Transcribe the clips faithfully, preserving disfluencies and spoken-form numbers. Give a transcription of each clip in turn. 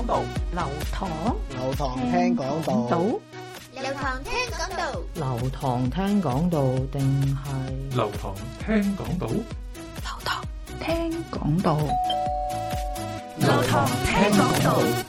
道， 流堂流堂聽講道， 流堂聽講道， 流堂聽講道定係流堂聽講道， 流堂聽講道， 流堂聽講道。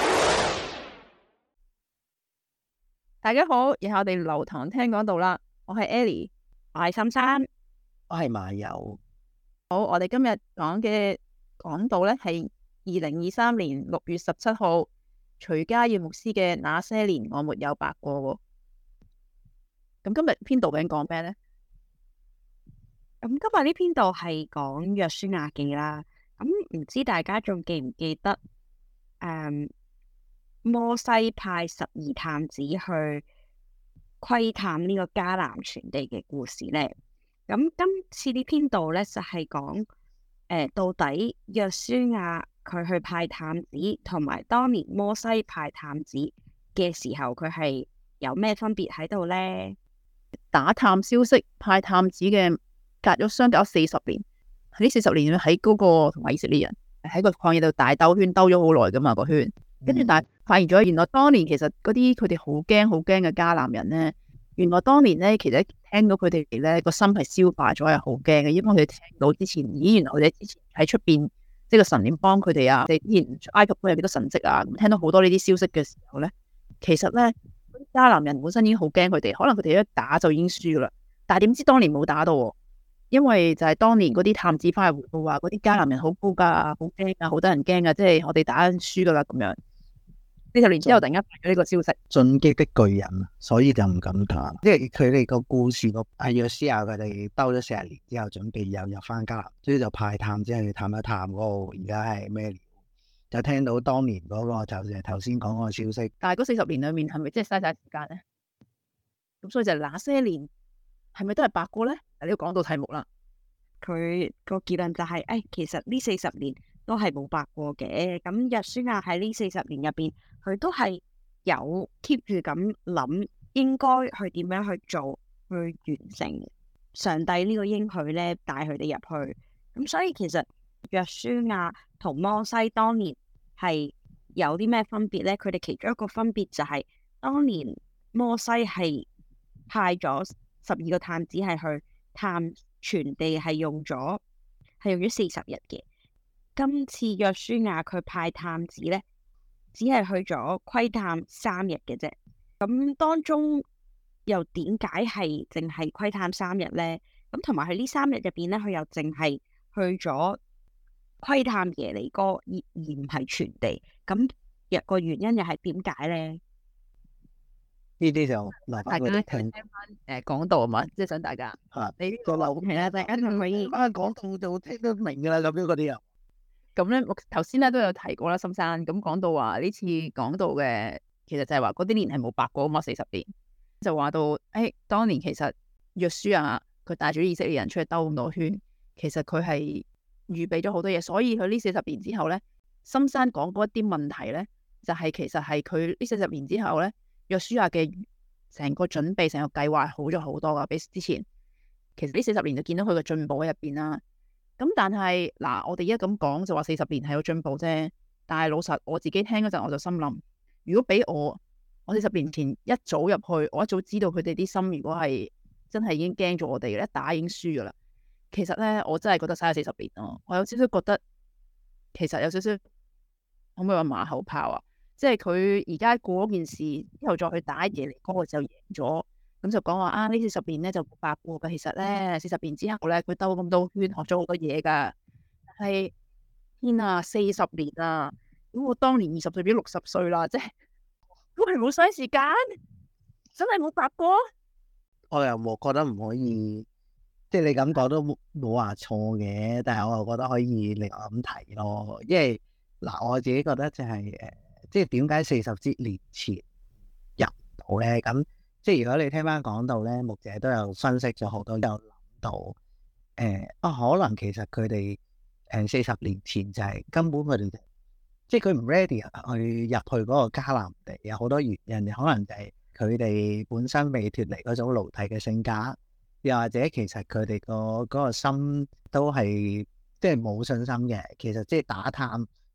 大家好，然後我哋流堂聽講道啦，我係 Ellie， 我係深山， 我係麻友。 好，我哋今日講嘅講道咧係二零二三年六月十七號徐家耀牧師嘅那些年我沒有白過喎。咁今日篇道究竟講咩咧？ 咁今日呢篇道係講約書亞記啦。咁唔知大家仲記唔記得誒、嗯、摩西派十二探子去窺探呢個迦南全地嘅故事咧？咁今次呢篇道咧就係講誒到底約書亞佢去派探子，同埋當年摩西派探子嘅時候，佢係有咩分別喺度咧？ 打探消息派探子嘅隔咗相隔咗四十年，喺呢四十年喺嗰個同埋以色列人喺個曠野度大兜圈兜咗好耐噶嘛個圈，跟住但係發現咗原來當年其實嗰啲佢哋好驚好驚嘅迦南人咧，原來當年咧其實聽到佢哋咧個心係消化咗係好驚嘅，因為佢哋聽到之前咦原來佢哋之前喺出邊即係個神點幫佢哋啊，佢哋之前埃及有幾多神蹟啊，咁聽到好多呢啲消息嘅時候咧，其實咧迦南人本身已經好驚佢哋，可能佢哋一打就已經輸噶啦，但係點知當年冇打到喎，因為就係當年嗰啲探子翻嚟回報話嗰啲迦南人好高噶，好驚啊，好多人驚啊，即係我哋打輸噶啦咁樣。四十年之後突然間發咗呢個消息， 進擊的巨人，所以就唔敢打。即係佢哋個故事個阿約書亞佢哋兜咗四十年之後，準備又入翻迦南，所以就派探子去探一探嗰個而家係咩料。就聽到當年嗰、那個就係頭先講嗰個消息， 但係嗰四十年裏面係咪真係嘥晒時間咧？咁所以就那些年係咪都係白過咧？呢、這個講到題目啦， 佢個結論就係、是，誒、哎，其實呢四十年都係冇白過嘅。咁約書亞喺呢四十年入邊，佢都係有 keep 住咁諗，應該去點樣去做，去完成上帝呢個應許咧，帶佢哋入去。咁所以其實約書亞同摩西當年係有啲咩分別咧？佢哋其中一個分別就係、是、當年摩西係派咗十二個探子係去探全地，係用咗係用咗四十日嘅。今次約書亞佢派探子咧，只係去咗窺探三日嘅啫。咁當中又點解係淨係窺探三日咧？咁同埋佢呢三日入邊咧，佢又淨係去咗窺探耶利哥，而而唔係全地。咁若個原因又係點解咧？ 呢啲就留大家聽聽翻誒講道啊嘛，即係想大家嚇你個留係啦，大家就可以啊講到就聽得明噶啦，咁樣嗰啲人。 咁咧，我頭先咧都有提過啦，深山咁講到話呢次講到嘅，其實就係話嗰啲年係冇白過啊嘛，四十年就話到，誒、哎，當年其實約書亞佢帶住以色列人出去兜咁多圈，其實佢係預備咗好多嘢，所以佢呢四十年之後咧，深山講嗰一啲問題咧，就係、是、其實係佢呢四十年之後咧，約書亞嘅成個準備、成個計劃好咗好多噶，比之前。其實呢四十年就見到佢嘅進步喺入邊啦。咁但係嗱，我哋而家咁講就話四十年係有進步啫。但係老實，我自己聽嗰陣我就心諗，如果俾我，我四十年前一早入去，我一早知道佢哋啲心，如果係真係已經驚咗我哋，一打已經輸噶啦。其實咧，我真係覺得嘥咗四十年咯。我有少少覺得，其實有少少可唔可以話馬後炮啊？即係佢而家過嗰件事之後再去打耶利哥就贏咗。咁就講話啊，呢四十年咧就冇白過嘅。其實咧，四十年之後咧，佢兜咁多圈，學咗好多嘢噶。係天啊，四十年啊！咁我當年二十歲變六十歲啦，即係都係冇嘥時間，真係冇白過。 我又冇覺得唔可以，即係你咁講都冇冇話錯嘅，但係我又覺得可以另外咁睇咯。因為嗱，我自己覺得就係、是、誒，即係點解四十之年前入唔到咧？咁即係如果你聽翻講到咧，牧者都有分析咗好多，有諗到誒、呃、啊，可能其實佢哋誒四十年前就係根本佢哋即係佢唔 ready 去入去嗰個迦南地，有好多原因，可能就係佢哋本身未脫離嗰種奴隸嘅性格，又或者其實佢哋個嗰個心都係即係冇信心嘅。其實即係打探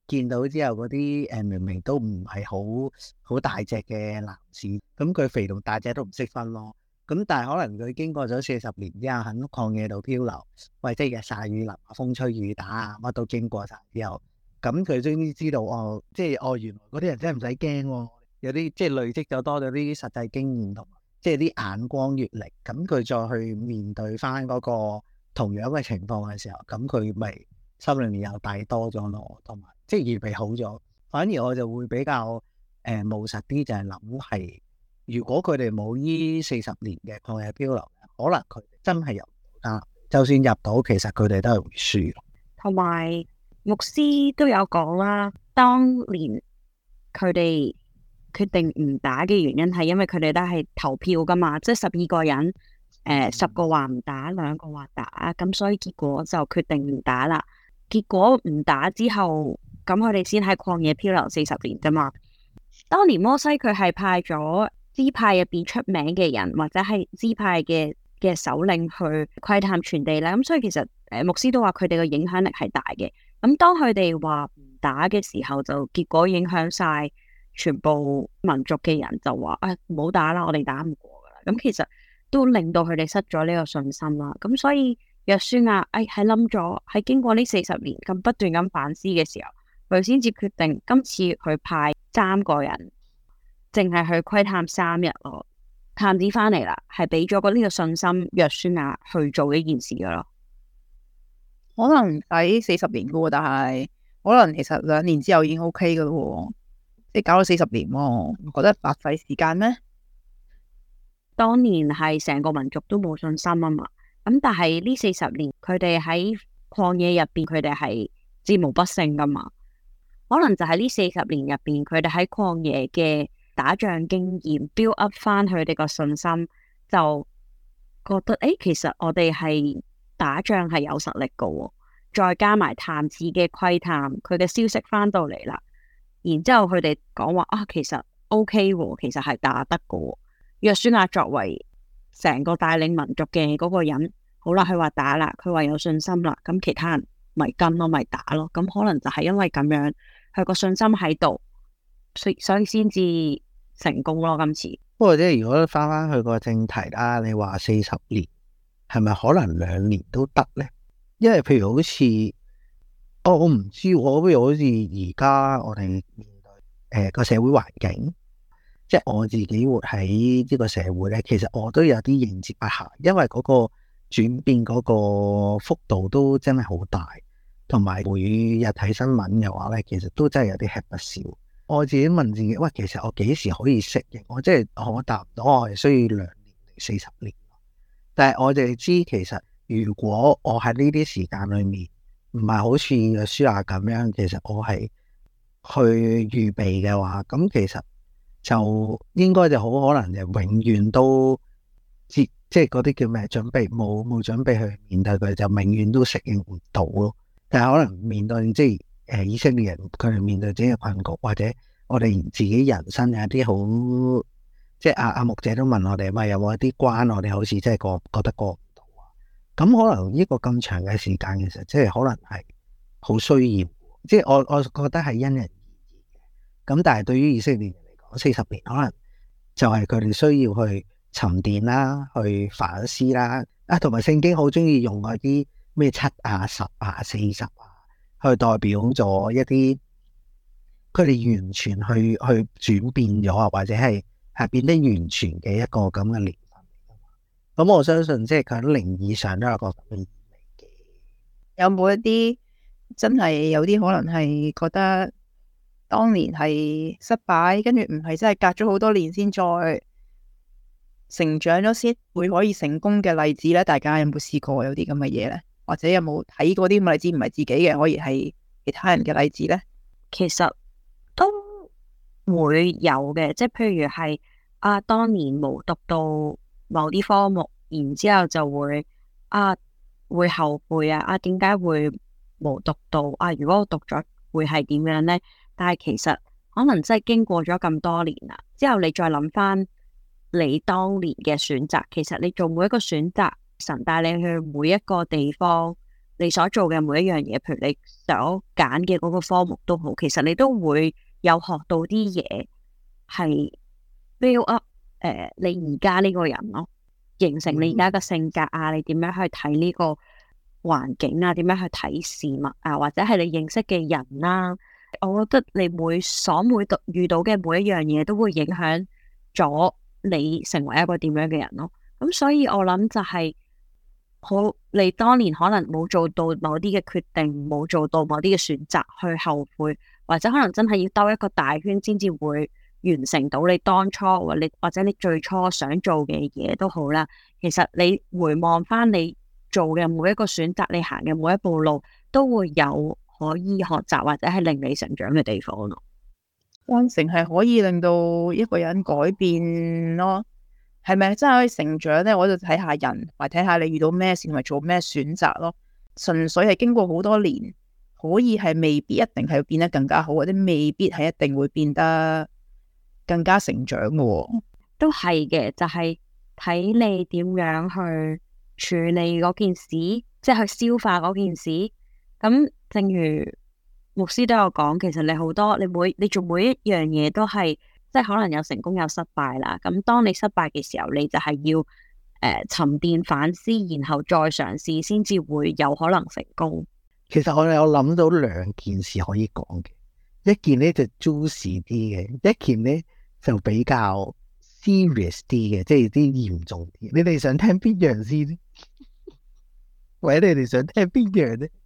見到之後嗰啲誒明明都唔係好好大隻嘅男士，咁佢肥同大隻都唔識分咯。咁但係可能佢經過咗四十年之後，喺曠野度漂流，或者日曬雨淋、風吹雨打啊，乜都經過晒之後，咁佢終於知道哦，即係哦原來嗰啲人真係唔使驚喎，有啲即係累積咗多咗啲實際經驗同即係啲眼光閱歷，咁佢再去面對翻嗰個同樣嘅情況嘅時候，咁佢咪心裏面又大多咗咯，同埋即係預備好咗。反而我就會比較誒務實啲，就係諗係如果佢哋冇呢四十年嘅曠野漂流，可能佢哋真係入唔到迦南。就算入到，其實佢哋都係會輸。 同埋牧師都有講啦，當年佢哋決定唔打嘅原因係因為佢哋都係投票噶嘛，即係十二個人，誒、呃、十個話唔打，兩個話打，咁所以結果就決定唔打啦。結果唔打之後，咁佢哋先喺曠野漂流四十年啫嘛。當年摩西佢係派咗支派入邊出名嘅人，或者係支派嘅嘅首領去窺探全地啦。咁所以其實誒牧師都話佢哋嘅影響力係大嘅。咁當佢哋話唔打嘅時候，就結果影響晒全部民族嘅人，就話誒唔好打啦，我哋打唔過噶啦。咁其實都令到佢哋失咗呢個信心啦。咁所以約書亞誒係諗咗，喺經過呢四十年咁不斷咁反思嘅時候，佢先至決定今次佢派三個人，淨係去窺探三日咯。探子翻嚟啦，係俾咗個呢個信心約書亞去做呢件事噶咯。 可能唔使四十年噶喎，但係可能其實兩年之後已經 OK 噶咯，即係搞到四十年喎，唔覺得白費時間咩？ 當年係成個民族都冇信心啊嘛，咁但係呢四十年佢哋喺曠野入邊，佢哋係戰無不勝噶嘛。可能就係呢四十年入邊，佢哋喺曠野嘅打仗經驗 build up 翻佢哋個信心，就覺得誒、欸，其實我哋係打仗係有實力噶，再加埋探子嘅窺探，佢嘅消息翻到嚟啦，然之後佢哋講話啊，其實 OK 喎，其實係打得噶。約書亞作為成個帶領民族嘅嗰個人，好啦，佢話打啦，佢話有信心啦，咁其他人咪跟咯，咪打咯。咁可能就係因為咁樣，佢個信心喺度，所以所以先至成功咯。今次不過即係如果翻翻去個正題啦，你話四十年係咪可能兩年都得呢？因為譬如好似，哦，我唔知，我不如好似而家我哋面對誒個社會環境。即係我自己活喺呢個社會咧，其實我都有啲應接不暇，因為嗰個轉變嗰個幅度都真係好大，同埋每日睇新聞嘅話咧，其實都真係有啲吃不消。我自己問自己，喂，其實我幾時可以適應？我即係我答唔到，我係需要兩年定四十年。但係我哋知，其實如果我喺呢啲時間裏面，唔係好似約書亞咁樣，其實我係去預備嘅話，咁其實就應該就好可能就永遠都即即係嗰啲叫咩準備冇冇準備去面對佢，就永遠都適應唔到咯。但係可能面對即係誒以色列人佢哋面對自己嘅困局，或者我哋自己人生有一啲好即係阿阿牧者都問我哋，咪有冇一啲關我哋好似真係過覺得過唔到啊？咁可能呢個咁長嘅時間，其實即係可能係好需要，即係我我覺得係因人而異嘅。咁但係對於以色列人四十年可能就係佢哋需要去沉澱啦，去反思啦，啊，同埋聖經好中意用嗰啲咩七啊、十啊、四十啊，去代表咗一啲佢哋完全去去轉變咗啊，或者係係變得完全嘅一個咁嘅年份嚟噶嘛。咁我相信即係佢喺靈意上都有個咁嘅意味嘅。 有冇一啲真係有啲可能係覺得當年係失敗，跟住唔係真係隔咗好多年先再成長咗先會可以成功嘅例子咧？大家有冇試過有啲咁嘅嘢咧？或者有冇睇過啲咁嘅例子？唔係自己嘅，可以係其他人嘅例子咧？ 其實都會有嘅，即係譬如係啊，當年冇讀到某啲科目，然之後就會啊會後悔啊，啊點解會冇讀到啊？如果我讀咗會係點樣咧？但係其實可能真係經過咗咁多年啦，之後你再諗翻你當年嘅選擇，其實你做每一個選擇，神帶你去每一個地方， 你所做嘅每一樣嘢，譬如你所揀嘅嗰個科目都好，其實你都會有學到啲嘢，係 build up 誒、呃、你而家呢個人咯，形成你而家嘅性格啊，你點樣去睇呢個環境啊，點樣去睇事物啊，或者係你認識嘅人啦、啊，我覺得你每所每讀遇到嘅每一樣嘢，都會影響咗你成為一個點樣嘅人咯。咁所以我諗就係、是。好，你當年可能冇做到某啲嘅決定，冇做到某啲嘅選擇，去後悔，或者可能真係要兜一個大圈先至會完成到你當初或你或者你最初想做嘅嘢都好啦。其實你回望翻你做嘅每一個選擇，你行嘅每一步路，都會有可以學習或者係令你成長嘅地方咯。 慣性係可以令到一個人改變咯。係咪真係可以成長咧？我就睇下人，或睇下你遇到咩事同埋做咩選擇咯。純粹係經過好多年，可以係未必一定係變得更加好，或者未必係一定會變得更加成長嘅、哦。 都係嘅，就係、是、睇你點樣去處理嗰件事，即係去消化嗰件事。咁正如牧師都有講，其實你好多你每你做每一樣嘢都係。即係可能有成功有失敗啦，咁當你失敗嘅時候，你就係要誒、呃、沉澱反思，然後再嘗試，先至會有可能成功。 其實我哋有諗到兩件事可以講嘅，一件咧就 juicy 啲嘅，一件咧就比較 serious 啲嘅，即係啲嚴重啲。你哋想聽邊樣先？或者你哋想聽邊樣咧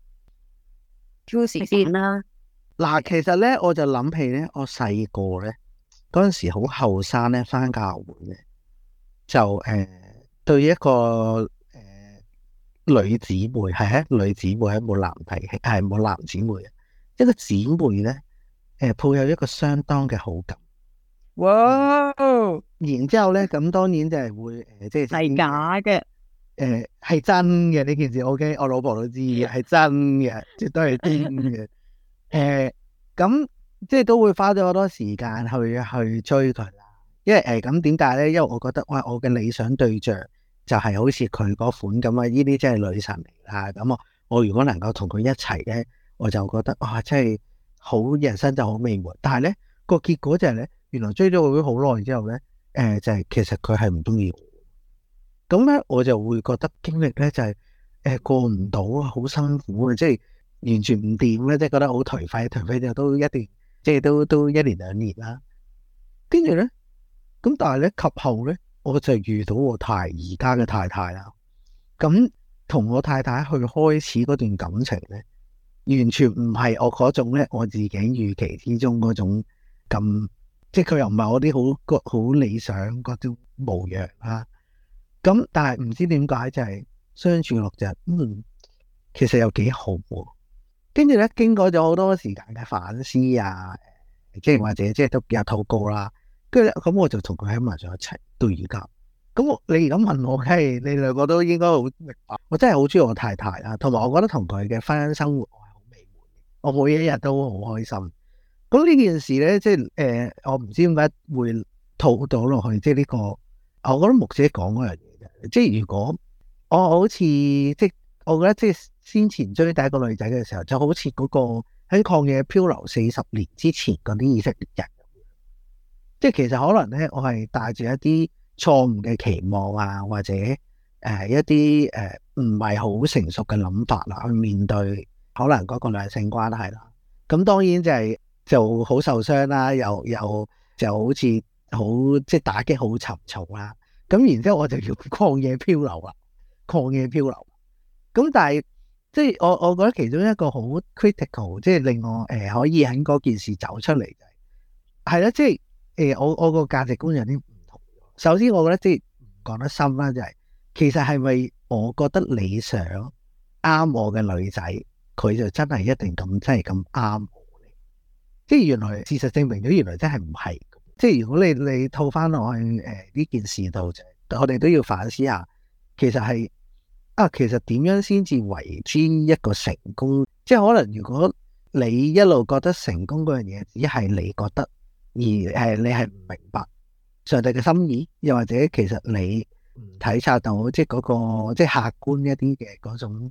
juicy 先啦。 嗱，其實咧我就諗起咧，我細個咧。嗰陣時好後生咧，返教會咧，就誒、呃、對一個誒、呃、女姊妹係啊，女姊妹係冇男弟兄，係冇男姊妹嘅一個姊妹咧，誒、呃、抱有一個相當嘅好感。 哇！ 然之後咧，咁當然就係會誒、呃，即係係假嘅， 誒係真嘅呢件事。OK，我老婆都知係真嘅，絕對係真嘅。誒咁。即係都會花咗好多時間去去追佢啦，因為誒咁點解咧？因為我覺得哇，我嘅理想對象就係好似佢嗰款咁啊！呢啲真係女神嚟啦。咁我我如果能夠同佢一齊咧，我就覺得哇，真係好，人生就好美滿。但係咧個結果就係咧，原來追咗佢好耐之後咧，誒、呃、就係、是、其實佢係唔中意我。咁咧我就會覺得經歷咧就係、是、誒、呃、過唔到啊，好辛苦啊，即係完全唔掂咧，即係覺得好頹廢，頹廢就都一定。即係都都一年兩年啦，跟住咧，咁但係咧及後咧，我就遇到我太而家嘅太太啦。咁同我太太去開始嗰段感情咧，完全唔係我嗰種咧，我自己預期之中嗰種咁，即係佢又唔係我啲好好理想嗰種模樣啦。咁但係唔知點解就係相處落就嗯，其實又幾好喎。跟住咧，經過咗好多時間嘅反思啊，即係或者即係都有禱告啦。跟住咧，咁我就同佢喺埋咗一齊到而家。咁我你而家問我，係你兩個都應該好明白。我真係好中意我太太啦，同埋我覺得同佢嘅婚姻生活我係好美滿，我每一日都好開心。咁呢件事咧，即係誒、呃，我唔知點解會套到落去，即係呢個。我覺得牧者講嗰樣嘢嘅，即係如果我好似即係。我覺得即係先前追第一個女仔嘅時候，就好似嗰個喺曠野漂流四十年之前嗰啲以色列人，即係其實可能咧，我係帶住一啲錯誤嘅期望啊，或者誒、呃、一啲誒唔係好成熟嘅諗法啦，去面對可能嗰個兩性關係啦。咁當然就係、是、就好受傷啦，又又就好似好即係打擊好沉重啦。咁然之後我就要曠野漂流啦，曠野漂流。咁但係即係我我覺得其中一個好 critical，即係令我誒、呃、可以喺嗰件事走出嚟就係係啦，即係誒、呃、我我個價值觀有啲唔同。首先我覺得即係唔講得深啦，就係、是、其實係咪我覺得理想啱我嘅女仔，佢就真係一定咁真係咁啱我咧？即係原來事實證明咗，原來真係唔係。即係如果你你套翻落去誒呢、呃、件事度，就我哋都要反思下，其實係。啊，其實點樣先至為之一個成功？即係可能如果你一路覺得成功嗰樣嘢，只係你覺得，而係你係唔明白上帝嘅心意，又或者其實你體察到即係嗰個即係客觀一啲嘅嗰種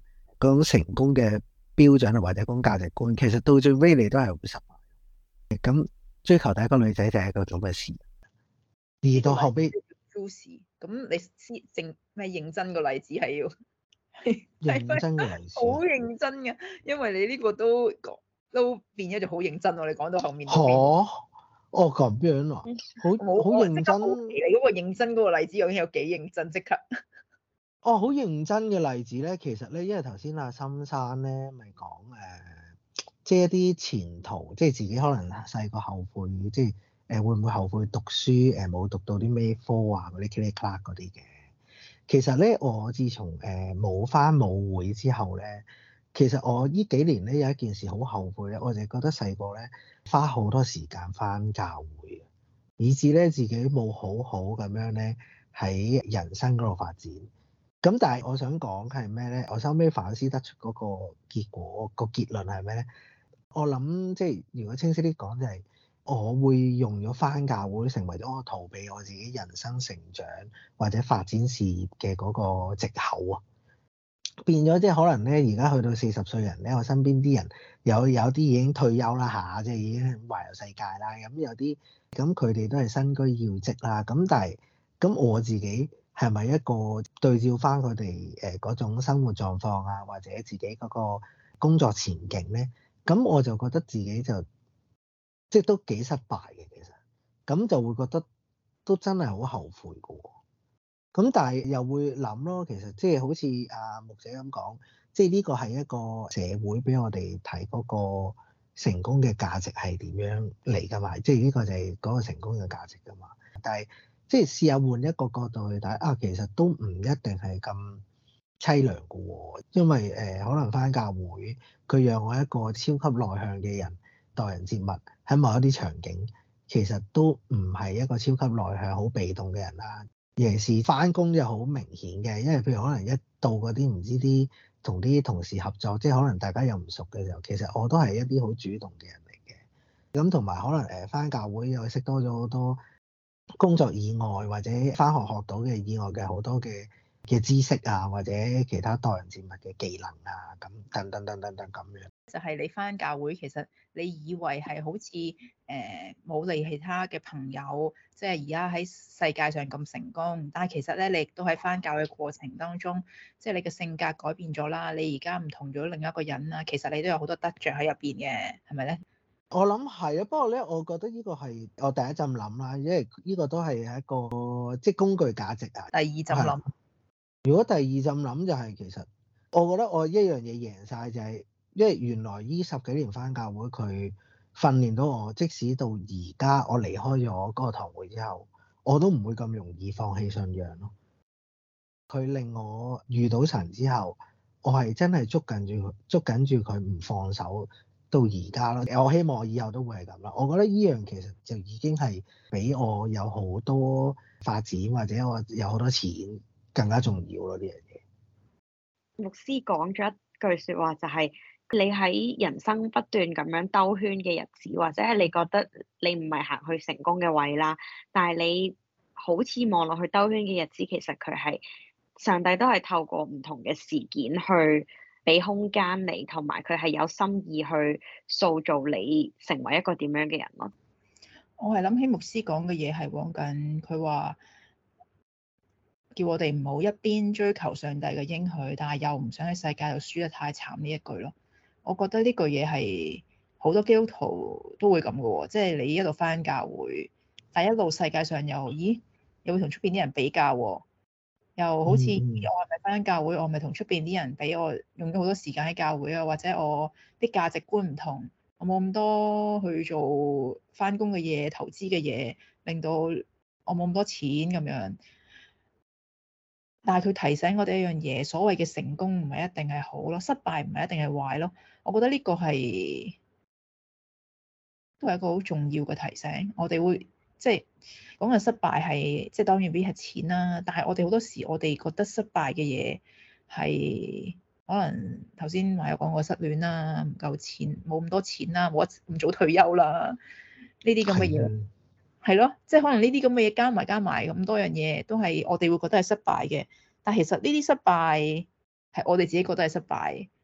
嗰種成功嘅標準或者嗰種價值觀，其實到最尾你都係會失敗。咁追求第一個女仔就係一個咁嘅事，而到後尾咁你先正咩認真個例子係要認真嘅例子， 好認真嘅，因為你呢個都都變咗就好認真喎。你講到後面嚇，哦咁樣啊，好好認真。 你嗰個認真嗰個例子究竟有幾認真？即刻哦，好認真嘅例子咧，其實咧，因為頭先阿深山咧咪講誒，即係一啲前途，即係自己可能細個後悔，即係誒會唔會後悔讀書誒冇讀到啲咩科啊嗰啲 click clack 嗰啲嘅。其實咧，我自從誒冇返舞會之後咧，其實我呢幾年咧有一件事好後悔咧，我就覺得細個咧花好多時間返教會，以至咧自己冇好好咁樣咧喺人生嗰度發展。咁但係我想講係咩咧？我收尾反思得出嗰個結果，個結論係咩咧？我諗即係如果清晰啲講就係，我會用咗返教會成為咗我逃避我自己人生成長或者發展事業嘅嗰個藉口啊！變咗即係可能咧，而家去到四十歲人咧，我身邊啲人有有啲已經退休啦嚇，即係已經環遊世界啦。咁有啲咁佢哋都係身居要職啦。咁但係咁我自己係咪一個對照翻佢哋誒嗰種生活狀況啊，或者自己嗰個工作前景咧？咁我就覺得自己就即係都幾失敗嘅，其實咁就會覺得都真係好後悔嘅喎。咁但係又會諗咯，其實即係好似阿木姐咁講，即係呢個係一個社會俾我哋睇嗰個成功嘅價值係點樣嚟㗎嘛？即係呢個就係嗰個成功嘅價值㗎嘛。但係即係試下換一個角度去睇啊，其實都唔一定係咁凄涼㗎喎。因為誒、呃、可能返教會，佢讓我一個超級內向嘅人待人接物喺某一啲場景，其實都唔係一個超級內向好被動嘅人啦。尤其是返工就好明顯嘅，因為譬如可能一到嗰啲唔知啲同啲同事合作，即係可能大家又唔熟嘅時候，其實我都係一啲好主動嘅人嚟嘅。咁同埋可能誒返教會又識多咗好多工作以外或者返學學到嘅以外嘅好多嘅嘅知識啊，或者其他待人接物嘅技能啊，咁等等等等等咁樣。 就係你返教會，其實你以為係好似誒冇你其他嘅朋友，即係而家喺世界上咁成功，但係其實咧，你亦都喺返教嘅過程當中，即係你嘅性格改變咗啦，你而家唔同咗另一個人啦，其實你都有好多得着喺入邊嘅，係咪咧？ 我諗係啊，不過咧，我覺得呢個係我第一陣諗啦，因為呢個都係一個即係工具價值啊。 第二陣諗， 如果第二陣諗就係其實我覺得我一樣嘢贏晒就係。因為原來呢十幾年返教會，佢訓練到我，即使到而家我離開咗嗰個堂會之後，我都唔會咁容易放棄信仰咯。佢令我遇到神之後，我係真係捉緊住佢，捉緊住佢唔放手到而家咯。我希望我以後都會係咁啦。我覺得呢樣其實就已經係俾我有好多發展或者我有好多錢更加重要咯。呢樣嘢。 牧師講咗一句説話就係、是。你喺人生不斷咁樣兜圈嘅日子，或者係你覺得你唔係行去成功嘅位啦，但係你好似望落去兜圈嘅日子，其實佢係上帝都係透過唔同嘅事件去俾空間你，同埋佢係有心意去塑造你成為一個點樣嘅人咯。 我係諗起牧師講嘅嘢係講緊，佢話叫我哋唔好一邊追求上帝嘅應許，但係又唔想喺世界度輸得太慘呢一句咯。我覺得呢句嘢係好多基督徒都會咁嘅喎，即係你一路返教會，但一路世界上又咦又會同出邊啲人比較喎，又好似、嗯、我係咪返教會，我咪同出邊啲人比，我用咗好多時間喺教會啊，或者我啲價值觀唔同，我冇咁多去做返工嘅嘢、投資嘅嘢，令到我冇咁多錢咁樣。但係佢提醒我哋一樣嘢，所謂嘅成功唔係一定係好咯，失敗唔係一定係壞咯。我覺得呢個係都係一個好重要嘅提醒。我哋會即係講嘅失敗係即係當然必係錢啦，但係我哋好多時我哋覺得失敗嘅嘢係可能頭先話有講過失戀啦，唔夠錢，冇咁多錢啦，冇得咁早退休啦，呢啲咁嘅嘢。係咯，即係可能呢啲咁嘅嘢加埋加埋咁多樣嘢，都係我哋會覺得係失敗嘅。但係其實呢啲失敗係我哋自己覺得係失敗，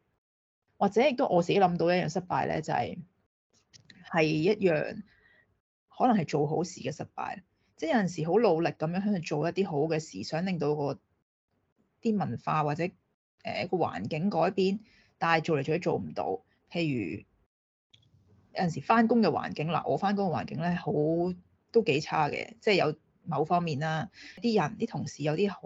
或者亦都我自己諗到一樣失敗咧，就係、是、係一樣可能係做好事嘅失敗。即係有陣時好努力咁樣喺度做一啲好嘅事，想令到個啲文化或者誒一個環境改變，但係做嚟做去做唔到。譬如有陣時翻工嘅環境，嗱我翻工嘅環境咧好都幾差嘅，即係有某方面啦，啲人啲同事有啲好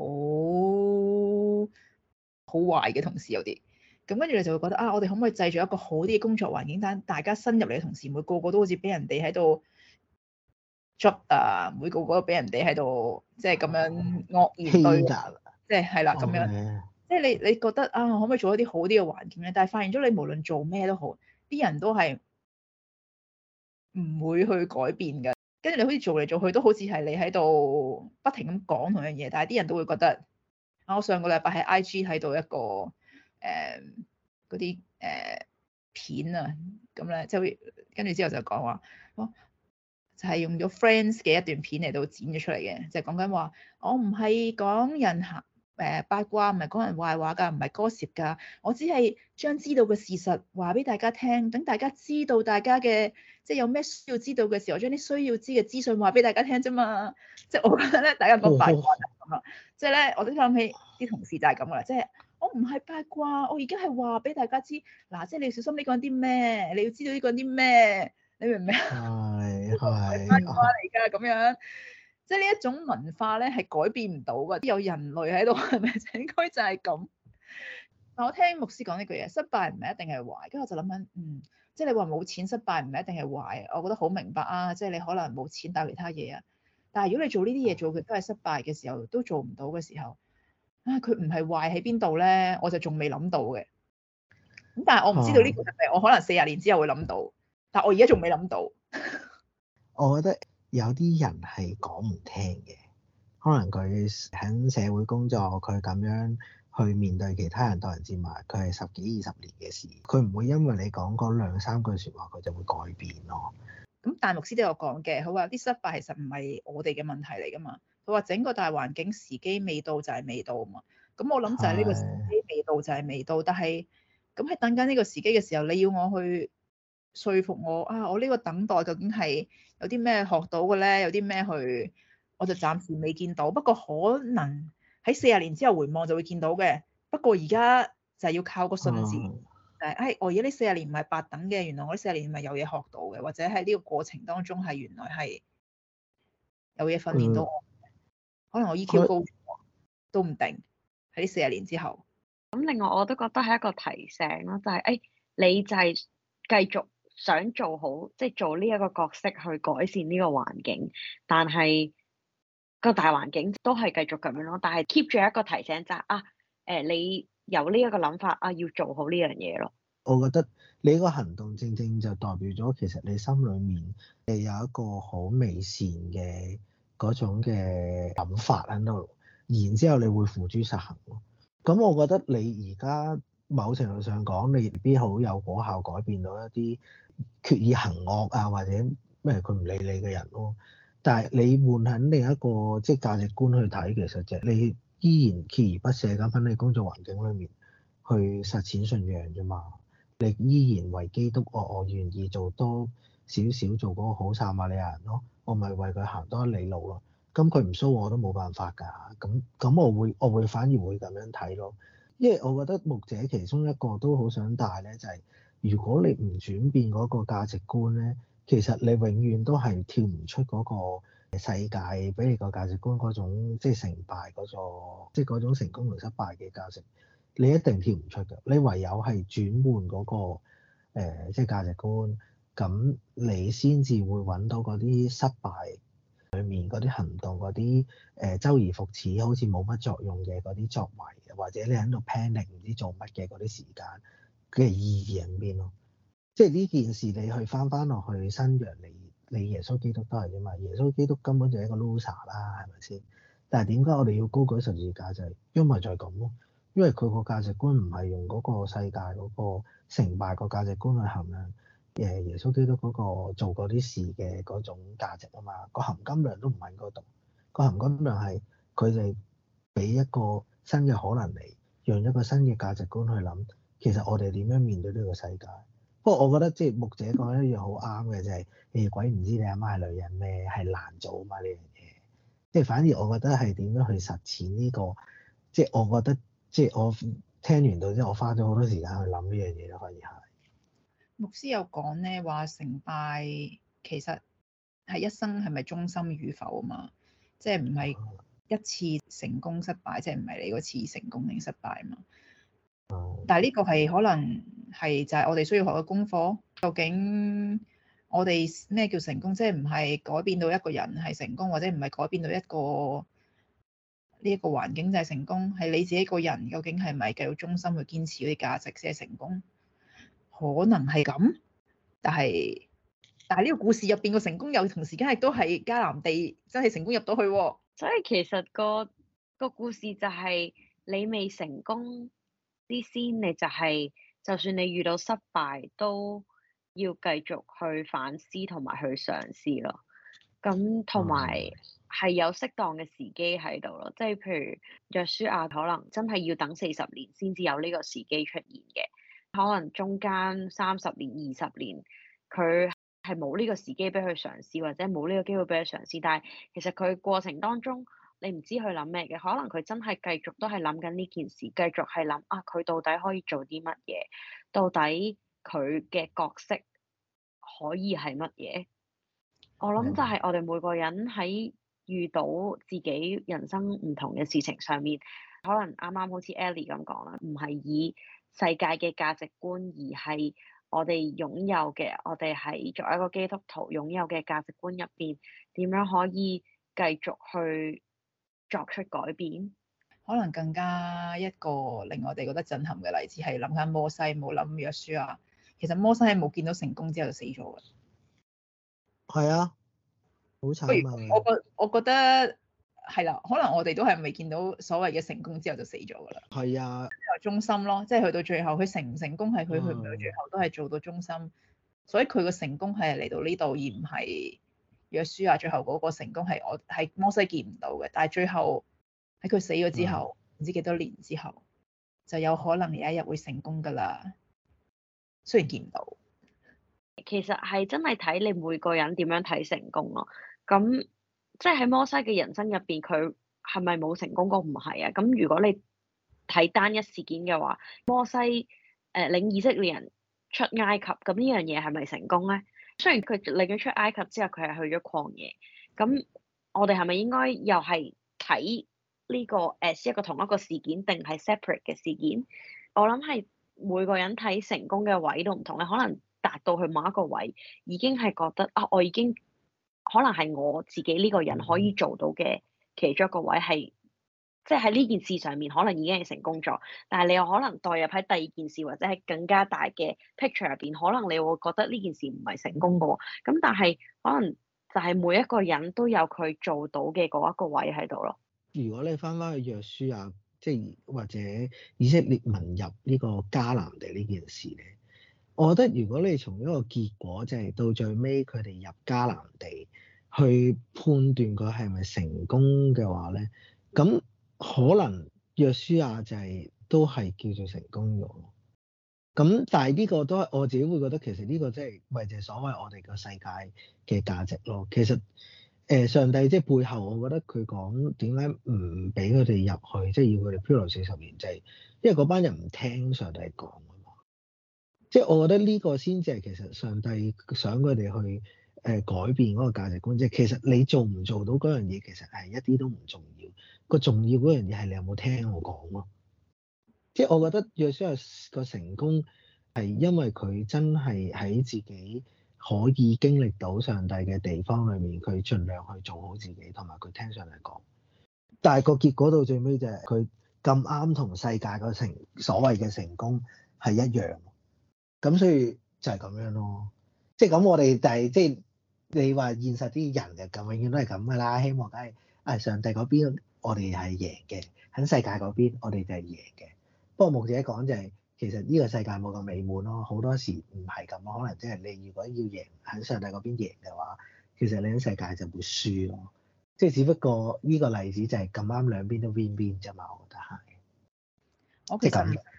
好壞嘅同事有啲，咁跟住你就會覺得啊，我哋可唔可以製造一個好啲嘅工作環境，但大家新入嚟嘅同事，每個個都好似俾人哋喺度捉啊，每個個都俾人哋喺度即係咁樣惡言對，即係係啦咁樣，即係你你覺得啊，可唔可以做一啲好啲嘅環境咧？但係發現咗你無論做咩都好，啲人都係唔會去改變嘅，跟住你好似做嚟做去都好似係你喺度不停咁講同樣嘢，但係啲人都會覺得啊，我上個禮拜喺 I G 睇到一個誒嗰啲誒片啊，咁咧即係跟住之後就講話，哦，就係用咗 Friends 嘅一段片嚟到剪咗出嚟嘅，就係講緊話我唔係講人行。誒八卦唔係講人壞話㗎，唔係歌舌㗎。我只係將知道嘅事實話俾大家聽，等大家知道大家嘅即係有咩需要知道嘅時候，將啲需要知嘅資訊話俾大家聽啫嘛。即係我覺得咧，大家講八卦就係咁啦。即係咧，我都諗起啲同事就係咁噶啦。即係我唔係八卦，我而家係話俾大家知嗱，即係你要小心呢個啲咩，你要知道呢個啲咩，你明唔明啊？係係八卦嚟㗎咁樣。即係呢一種文化咧，係改變唔到㗎。有人類喺度，係咪？應該就係咁。但我聽牧師講呢句嘢，失敗唔係一定係壞。跟住我就諗緊，嗯，即係你話冇錢失敗唔係一定係壞。我覺得好明白啊，即係你可能冇錢打其他嘢啊。但係如果你做呢啲嘢做嘅都係失敗嘅時候，都做唔到嘅時候，啊，佢唔係壞喺邊度咧？我就仲未諗到嘅。咁但係我唔知道呢個係咪我可能四十年之後會諗到，但係我而家仲未諗到。 我覺得。有啲人係講唔聽嘅，可能佢喺社會工作，佢咁樣去面對其他人待人接物，佢係十幾二十年嘅事，佢唔會因為你講嗰兩三句説話，佢就會改變咯。咁但牧師都有講嘅，佢話啲失敗其實唔係我哋嘅問題嚟噶嘛，佢話整個大環境時機未到就係未到啊嘛。咁我諗就係呢個時機未到就係未到，但係咁喺等緊呢個時機嘅時候，你要我去說服我啊，我呢個等待究竟係有啲咩學到嘅咧？有啲咩去，我就暫時未見到。不過可能喺四十年之後回望就會見到嘅。不過而家就係要靠個信字，誒、嗯，哎，我而家呢四十年唔係白等嘅，原來我呢四十年咪有嘢學到嘅，或者喺呢個過程當中係原來係有嘢訓練到我。嗯、可能我 E Q 高咗都唔定喺呢四十年之後。 咁另外我都覺得係一個提醒咯，就係、是、誒、哎，你就係繼續想做好，即係做呢一個角色去改善呢個環境，但係個大環境都係繼續咁樣咯。但係 keep 住一個提醒就係啊，誒，你有呢一個諗法啊，要做好呢樣嘢咯。我覺得你呢個行動正正就代表咗，其實你心裏面係有一個好美善嘅嗰種嘅諗法喺度，然之後你會付諸實行咯。咁我覺得你而家某程度上講，你未必好有果效改變到一啲決意行惡啊，或者咩佢唔理你嘅人咯。但係你換喺另一個即係價值觀去睇，其實就係你依然鍥而不捨咁喺你工作環境裏面去實踐信仰啫嘛。你依然為基督，我我願意做多少少做嗰個好撒瑪利亞人咯。我咪為佢行多一里路咯。咁佢唔蘇我都冇辦法㗎。咁咁我會我會反而會咁樣睇咯。因為我覺得牧者其中一個都好想帶咧，就係如果你唔轉變嗰個價值觀咧，其實你永遠都係跳唔出嗰個世界俾你個價值觀嗰種即係成敗嗰種，即係嗰種成功同失敗嘅價值，你一定跳唔出㗎。你唯有係轉換嗰個誒即係價值觀，咁你先至會揾到嗰啲失敗裡面嗰啲行動嗰啲誒周而復始好似冇乜作用嘅嗰啲作為，或者你喺度 panic 唔知做乜嘅嗰啲時間嘅意義喺邊咯？即係呢件事你去翻翻落去新約嚟，你耶穌基督都係啫嘛。耶穌基督根本就係一個 loser 啦，係咪先？但係點解我哋要高舉十字架就係因為就係咁咯，因為佢個價值觀唔係用嗰個世界嗰個成敗個價值觀去衡量誒耶穌基督嗰個做嗰啲事嘅嗰種價值啊嘛。個含金量都唔喺嗰度，個含金量係佢哋俾一個新嘅可能嚟，用一個新嘅價值觀去諗。 其實我哋點樣面對呢個世界？不過我覺得即係牧者講一樣好啱嘅就係、是，誒鬼唔知你阿媽係女人咩？係難做啊嘛呢樣嘢。即係反而我覺得係點樣去實踐呢、這個？即係我覺得即係我聽完到之後，我花咗好多時間去諗呢樣嘢咯，反而係。 牧師有講咧話成敗其實係一生係咪忠心與否啊嘛？即係唔係一次成功失敗，即係唔係你嗰次成功定失敗啊嘛？但係呢個係可能係就係我哋需要學嘅功課。究竟我哋咩叫成功？即係唔係改變到一個人係成功，或者唔係改變到一個呢一個環境就係成功？係你自己個人究竟係咪繼續忠心去堅持嗰啲價值先係成功？可能係咁，但係但係呢個故事入邊個成功又同時間亦都係迦南地真係成功入到去喎。 所以其實個個故事就係你未成功之先，你就係、是、就算你遇到失敗，都要繼續去反思同埋去嘗試咯。咁同埋係有適當嘅時機喺度咯，即係譬如約書亞可能真係要等四十年先至有呢個時機出現嘅，可能中間三十年、二十年佢係冇呢個時機俾佢嘗試，或者冇呢個機會俾佢嘗試。但係其實佢過程當中，你唔知佢諗咩嘅，可能佢真係繼續都係諗緊呢件事，繼續係諗啊佢到底可以做啲乜嘢，到底佢嘅角色可以係乜嘢？我諗就係我哋每個人喺遇到自己人生唔同嘅事情上面，可能啱啱好似 Ellie 咁講啦，唔係以世界嘅價值觀，而係我哋擁有嘅，我哋喺作為一個基督徒擁有嘅價值觀入邊，點樣可以繼續去作出改變？ 可能更加一個令我哋覺得震撼嘅例子係諗緊摩西，冇諗約書亞。其實摩西係冇見到成功之後就死咗嘅。 係啊，好慘啊！ 我覺我覺得係啦，可能我哋都係未見到所謂嘅成功之後就死咗㗎啦。 係啊， 忠心咯，即係去到最後，佢成唔成功係佢去唔到最後都係做到忠心，所以佢個成功係嚟到呢度，而唔係約書亞最後嗰個成功係我係摩西見唔到嘅。但係最後喺佢死咗之後，唔知幾多年之後，就有可能有一日會成功㗎啦。雖然見唔到， 其實係真係睇你每個人點樣睇成功咯。咁即係喺摩西嘅人生入邊，佢係咪冇成功過？唔係啊。咁如果你睇單一事件嘅話，摩西誒、呃、領以色列人出埃及，咁呢樣嘢係咪成功咧？雖然佢領咗出埃及之後，佢係去咗曠野，咁我哋係咪應該又係睇呢個誒係一個同一個事件，定係 separate 嘅事件？我諗係每個人睇成功嘅位都唔同咧，可能達到去某一個位，已經係覺得啊，我已經可能係我自己呢個人可以做到嘅其中一個位係。即係喺呢件事上面，可能已經係成功咗，但係你又可能代入喺第二件事或者係更加大嘅 picture 入邊，可能你會覺得呢件事唔係成功嘅喎。咁但係可能就係每一個人都有佢做到嘅嗰一個位喺度咯。 如果你翻返去約書亞，即係或者以色列民入呢個迦南地呢件事咧，我覺得如果你從一個結果，即係到最尾佢哋入迦南地去判斷佢係咪成功嘅話咧，咁可能約書亞就係、是、都係叫做成功咗，咁但係呢個都係我自己會覺得，其實呢個即係咪就係所謂我哋個世界嘅價值咯。其實誒、呃、上帝即係背後，我覺得佢講點解唔俾佢哋入去，即係要佢哋漂流四十年，就係因為嗰班人唔聽上帝講啊嘛。即係我覺得呢個先至係其實上帝想佢哋去誒改變嗰個價值觀，即係其實你做唔做到嗰樣嘢，其實係一啲都唔重要。個重要嗰樣嘢係你有冇聽我講咯。即係我覺得約書亞個成功係因為佢真係喺自己可以經歷到上帝嘅地方裏面，佢盡量去做好自己，同埋佢聽上帝講。但係個結果到最尾就係佢咁啱同世界個成所謂嘅成功係一樣。咁所以就係咁樣咯。即係咁我哋就係即係你話現實啲人就咁永遠都係咁噶啦。希望梗係啊上帝嗰邊我哋係贏嘅，喺世界嗰邊我哋就係贏嘅。不過牧者講就係、是、其實呢個世界冇咁美滿咯，好多時唔係咁，可能即係你如果要贏喺上帝嗰邊贏嘅話，其實你喺世界就會輸咯。即係只不過呢個例子就係咁啱兩邊都 win win 啫嘛，我覺得係。 我其實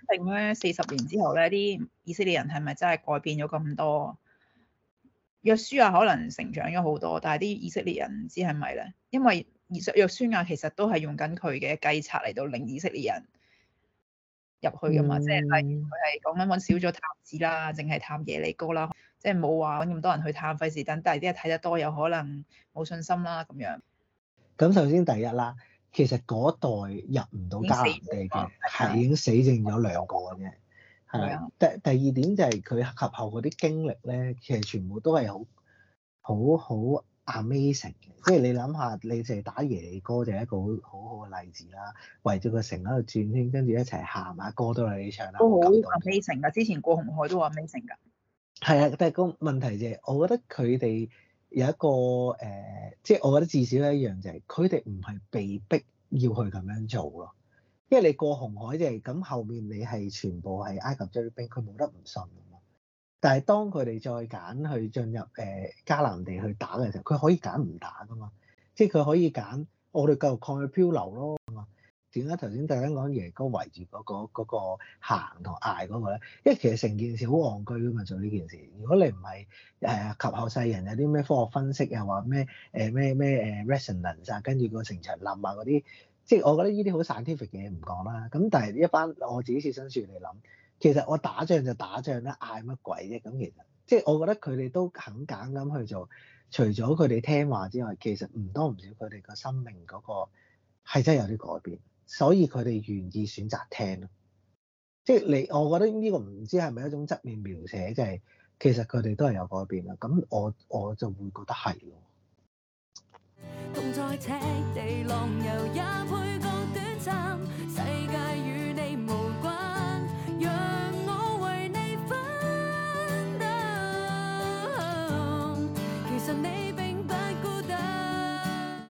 定咧，四十年之後咧，啲以色列人係咪真係改變咗咁多？約書亞可能成長咗好多，但係啲以色列人唔知係咪咧？因為約書亞其實都係用緊佢嘅計策嚟到令以色列人入去噶嘛，即係例如佢係講緊揾少咗探子啦，淨係探耶利哥啦，即係冇話揾咁多人去探，費事等第二啲人睇得多，有可能冇信心啦咁樣。 咁首先第一啦，其實嗰代入唔到迦南地嘅係已經死剩咗兩個嘅啫，係啦。第第二點就係佢及後嗰啲經歷咧，其實全部都係好好好 amazing 嘅。即係你諗下，你淨係打耶利哥就係一個好好好嘅例子啦，圍住個城喺度轉圈，跟住一齊喊啊，歌都係你唱啦， 都好 amazing 㗎。之前過紅海都話 amazing 㗎。係啊，但係個問題就係，我覺得佢哋有一個誒、呃，即係我覺得至少一樣就係，佢哋唔係被逼要去咁樣做咯。因為你過紅海就係咁，後面你係全部係埃及追兵，佢冇得唔信㗎嘛。但係當佢哋再揀去進入誒迦南地去打嘅時候，佢可以揀唔打㗎嘛。即係佢可以揀我哋繼續抗去漂流咯。點解頭先突然間講耶利哥圍住嗰個嗰個行同嗌嗰個咧？因為其實成件事好戇居㗎嘛，做呢件事。如果你唔係誒及後世人有啲咩科學分析又話咩誒咩咩誒 resonance 啊，跟住個城牆冧啊嗰啲，即係我覺得呢啲好 scientific 嘅嘢唔講啦。咁但係一班我自己設身處地嚟諗，其實我打仗就打仗啦，嗌乜鬼啫？咁其實即係我覺得佢哋都肯揀咁去做，除咗佢哋聽話之外，其實唔多唔少佢哋個生命嗰個係真係有啲改變。所以佢哋願意選擇聽咯，即係你，我覺得呢個唔知係咪一種側面描寫，就係其實佢哋都係有改變啦。咁我我就會覺得係咯。